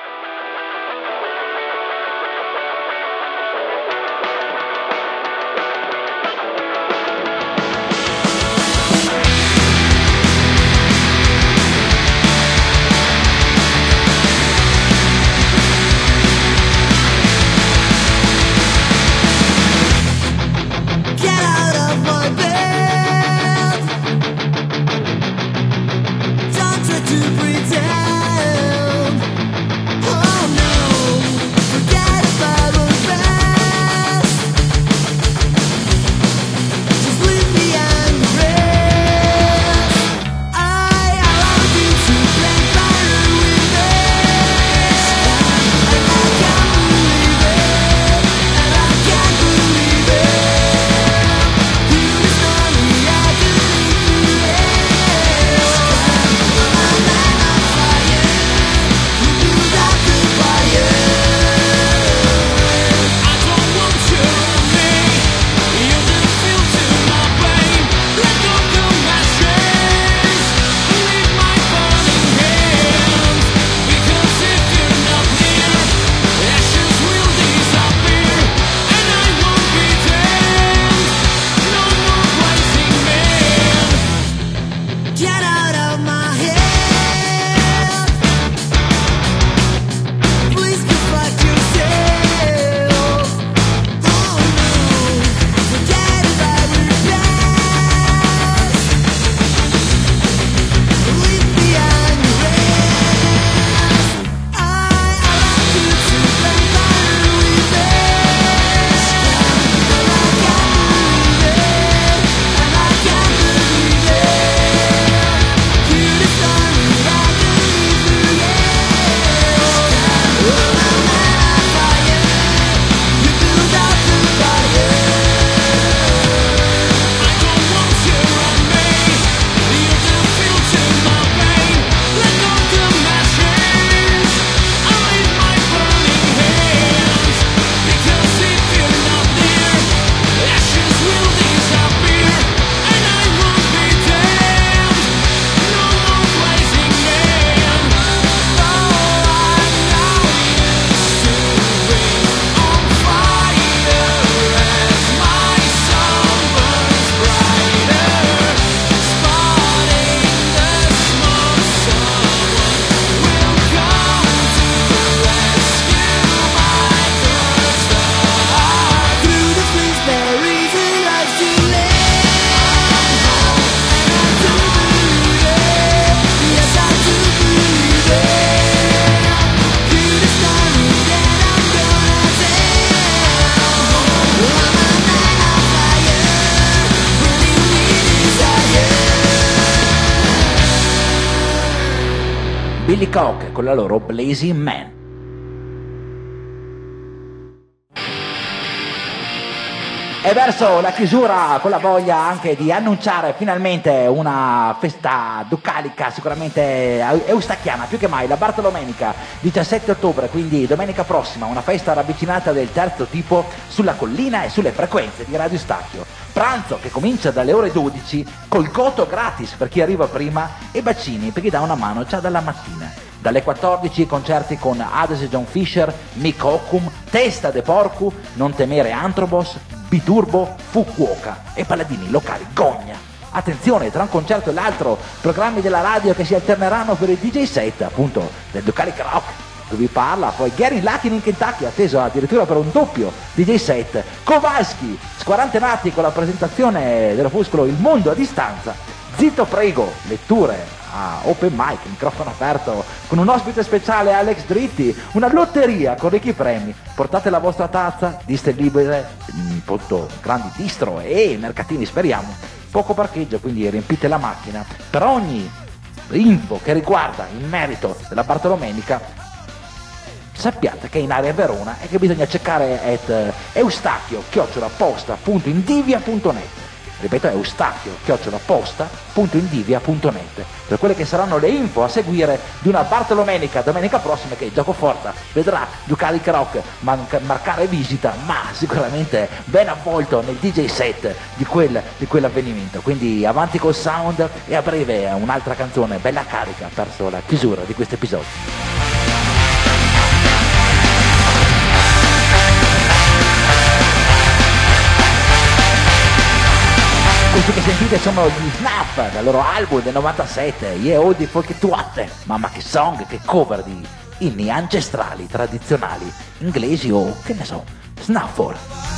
Billy Cock con la loro Blazing Man. E verso la chiusura, con la voglia anche di annunciare finalmente una festa ducalica sicuramente eustacchiana, più che mai, la Bartolomenica, 17 ottobre, quindi domenica prossima, una festa ravvicinata del terzo tipo sulla collina e sulle frequenze di Radio Stacchio. Pranzo che comincia dalle ore 12, col goto gratis per chi arriva prima e bacini per chi dà una mano già dalla mattina. Dalle 14 concerti con Hades e John Fisher, Mick Hockum, Testa de Porcu, Non Temere Antrobos, Biturbo, Fukuoka e paladini locali Gogna. Attenzione, tra un concerto e l'altro, programmi della radio che si alterneranno per il DJ set, appunto, del Ducalic Rock, che vi parla, poi Gary Lakin in Kentucky, atteso addirittura per un doppio DJ set, Kowalski, squarantenati con la presentazione dell'opuscolo Il Mondo a Distanza, Zitto prego, letture a open mic, microfono aperto, con un ospite speciale Alex Dritti, una lotteria con ricchi premi. Portate la vostra tazza, diste libere, grandi distro e mercatini speriamo, poco parcheggio, quindi riempite la macchina. Per ogni info che riguarda il merito della Bartolomenica, sappiate che è in area Verona e che bisogna cercare eustachio@posta.indivia.net. Ripeto, eustachio@posta.indivia.net per quelle che saranno le info a seguire di una Bartolomenica domenica prossima, che il gioco forza vedrà Ducali Rock marcare visita, ma sicuramente ben avvolto nel DJ set di quell'avvenimento. Quindi avanti col sound e a breve un'altra canzone bella carica verso la chiusura di questo episodio. Questi che sentite sono gli Snap dal loro album del 97, Yeah Oldie Folk Tuatte. Mamma che song, che cover di inni ancestrali, tradizionali, inglesi o che ne so, Snapfor.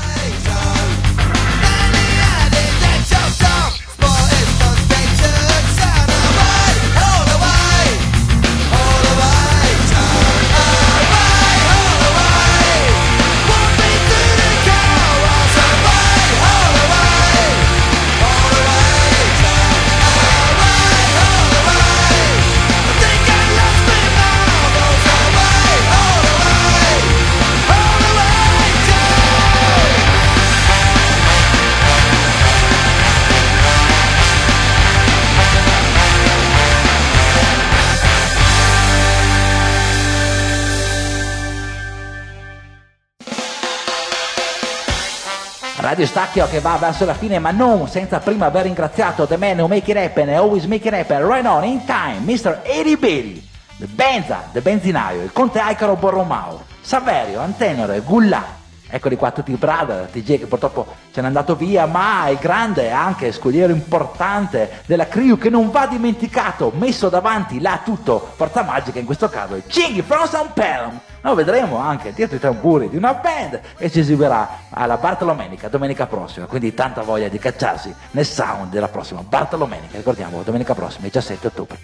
Radio Stacchio che va verso la fine, ma non senza prima aver ringraziato The Man Who Make It Happen and Always Make It Happen Right On In Time, Mr. Eddie Bailey, The Benza, The Benzinaio, il Conte Icaro Borromao, Saverio, Antenore, Gullà. Eccoli qua tutti i brother, TG che purtroppo ce n'è andato via, ma il grande anche scudiero importante della crew che non va dimenticato, messo davanti là tutto, forza magica in questo caso, è Cinghi from San Pelham. Noi vedremo anche dietro i tamburi di una band che si esibirà alla Bartolomenica domenica prossima, quindi tanta voglia di cacciarsi nel sound della prossima Bartolomenica, ricordiamo domenica prossima, 17 ottobre.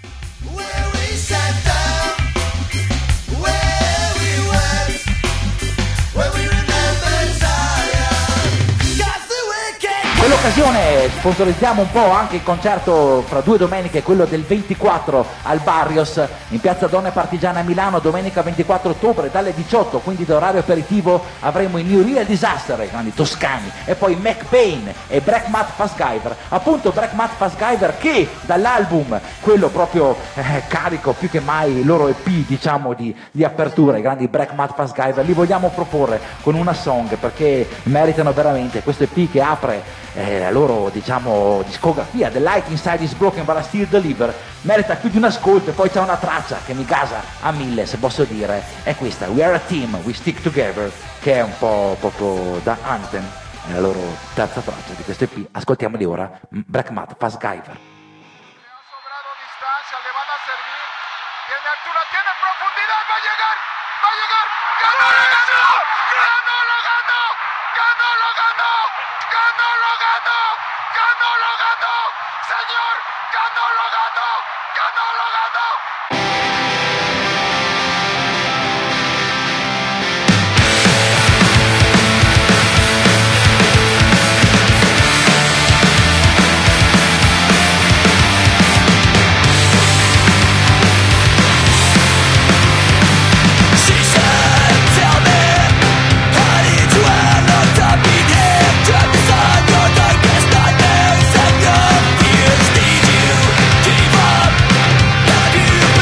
Quell'occasione sponsorizziamo un po' anche il concerto fra 2 domeniche, quello del 24 al Barrios in piazza Donne Partigiane a Milano, domenica 24 ottobre dalle 18, quindi da orario aperitivo avremo i New Real Disaster, i grandi toscani, e poi McBain e Black Matt Fastgiver, appunto Black Matt Fastgiver che dall'album, quello proprio carico più che mai, loro EP diciamo di apertura, i grandi Black Matt Fastgiver, li vogliamo proporre con una song perché meritano veramente questo EP che apre la loro diciamo discografia. The Light Inside Is Broken but I Still Deliver merita più di un ascolto, e poi c'è una traccia che mi gasa a 1000 se posso dire, è questa We Are a Team, We Stick Together, che è un po' proprio da anthem, è la loro terza traccia di questo EP. Ascoltiamoli ora, Black Matt Fastgiver. Did you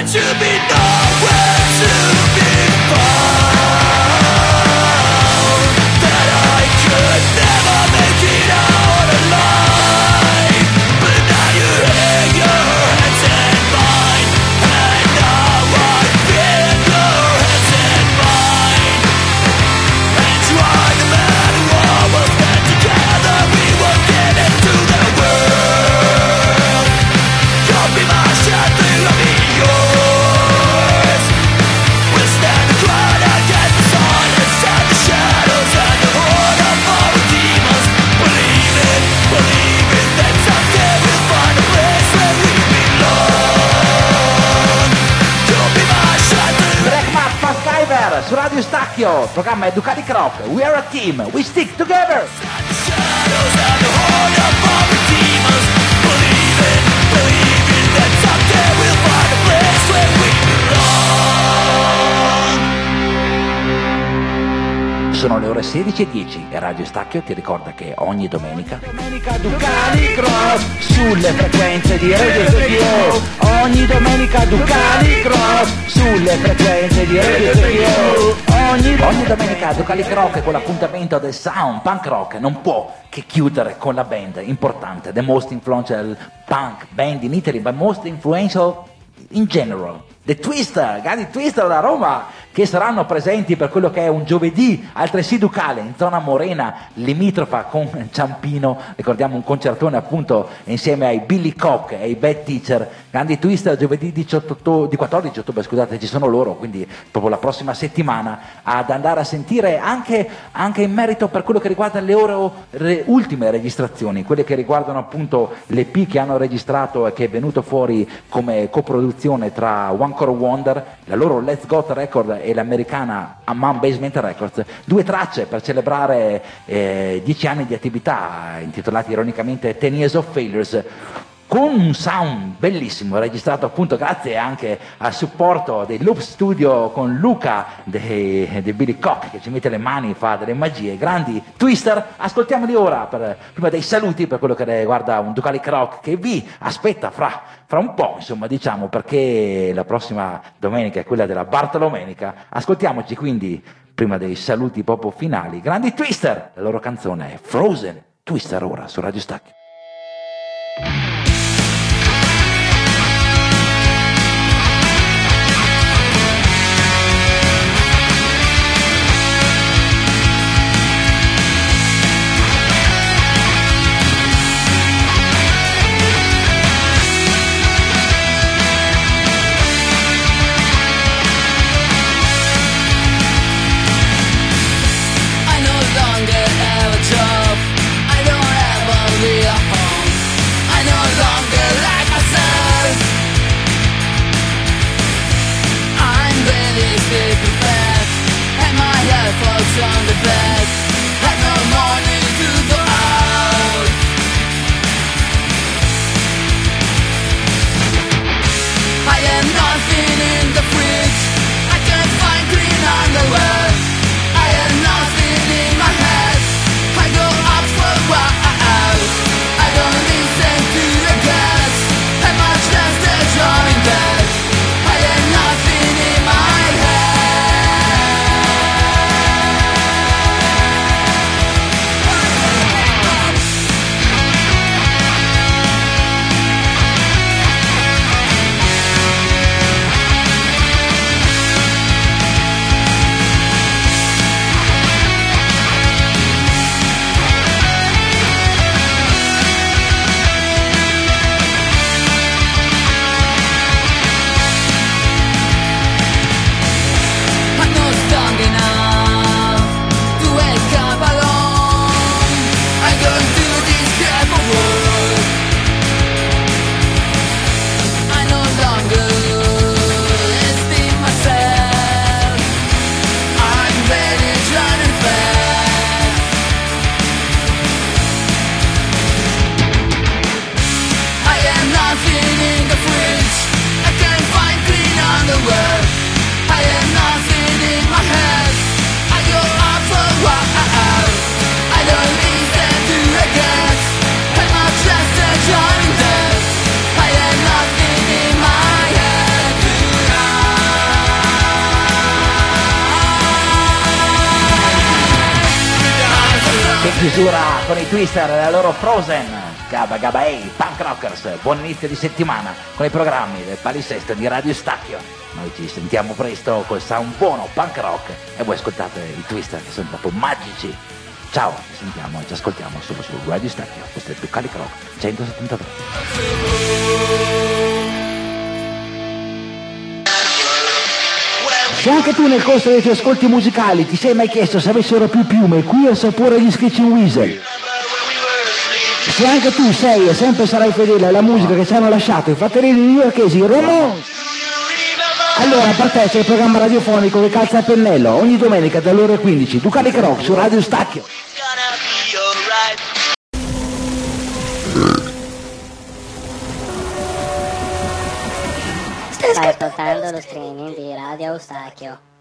There should be nowhere to be found. That I could never make it out alive. But now you hang your heads in mine, and now I feel your heads in mine. And you are the man who almost met together. We will get into the world. You'll be my shelter, I'll be yours. We'll stand the ground against the sun inside the shadows and the horde of our demons. Believe it that someday we'll find a place where we belong. You'll be my shelter. Black Mass Fangiver su Radio Stacchio, il programma è Ducati Croc. We are a team, we stick together. Shadows and the horde of our demons. Believe it that someday we'll find a place where we belong. Sono le ore 16:10 e Radio Stacchio ti ricorda che ogni domenica Ducali Croc sulle frequenze di Radio Stacchio. Ogni domenica Ducali Croc sulle frequenze di Radio Stacchio. Ogni domenica Ducali Croc con l'appuntamento del sound punk rock non può che chiudere con la band importante, the most influential punk band in Italy, but most influential in general. The Twister, grandi Twister da Roma, che saranno presenti per quello che è un giovedì altresì ducale in zona Morena, limitrofa con Ciampino. Ricordiamo un concertone appunto insieme ai Billy Koch e ai Bad Teacher. Grandi Twister giovedì 14 ottobre, scusate, ci sono loro, quindi proprio la prossima settimana ad andare a sentire anche in merito per quello che riguarda le ultime registrazioni, quelle che riguardano appunto l'EP che hanno registrato e che è venuto fuori come coproduzione tra One Core Wonder, la loro Let's Got Record e l'americana Amman Basement Records, 2 tracce per celebrare 10 anni di attività intitolati ironicamente 10 Years of Failures, con un sound bellissimo registrato appunto grazie anche al supporto dei Loop Studio con Luca dei Billy Koch che ci mette le mani, fa delle magie. Grandi Twister, ascoltiamoli ora prima dei saluti per quello che riguarda un Ducali Croc che vi aspetta fra un po', insomma, diciamo, perché la prossima domenica è quella della Bartolomenica. Ascoltiamoci quindi prima dei saluti proprio finali grandi Twister, la loro canzone è Frozen. Twister ora su Radio Stacchio. I no longer have a job. I don't have a real chiusura con i Twister e la loro Frozen. Gabba Gabba Ehi, Punk Rockers, buon inizio di settimana con i programmi del palinsesto di Radio Stacchio. Noi ci sentiamo presto col sound buono punk rock e voi ascoltate i Twister che sono proprio magici. Ciao, ci sentiamo e ci ascoltiamo solo su Radio Stacchio. Questo è Ducalic Rock 173. Se anche tu nel corso dei tuoi ascolti musicali ti sei mai chiesto se avessero più piume qui al sapore di Screeching Weasel, se anche tu sei e sempre sarai fedele alla musica che ci hanno lasciato i fratelli newyorkesi Ramones, allora partecipa al programma radiofonico che calza a pennello ogni domenica dalle ore 15, Ducalic Rock su Radio Stacchio. Stai ascoltando lo streaming di Radio Eustachio.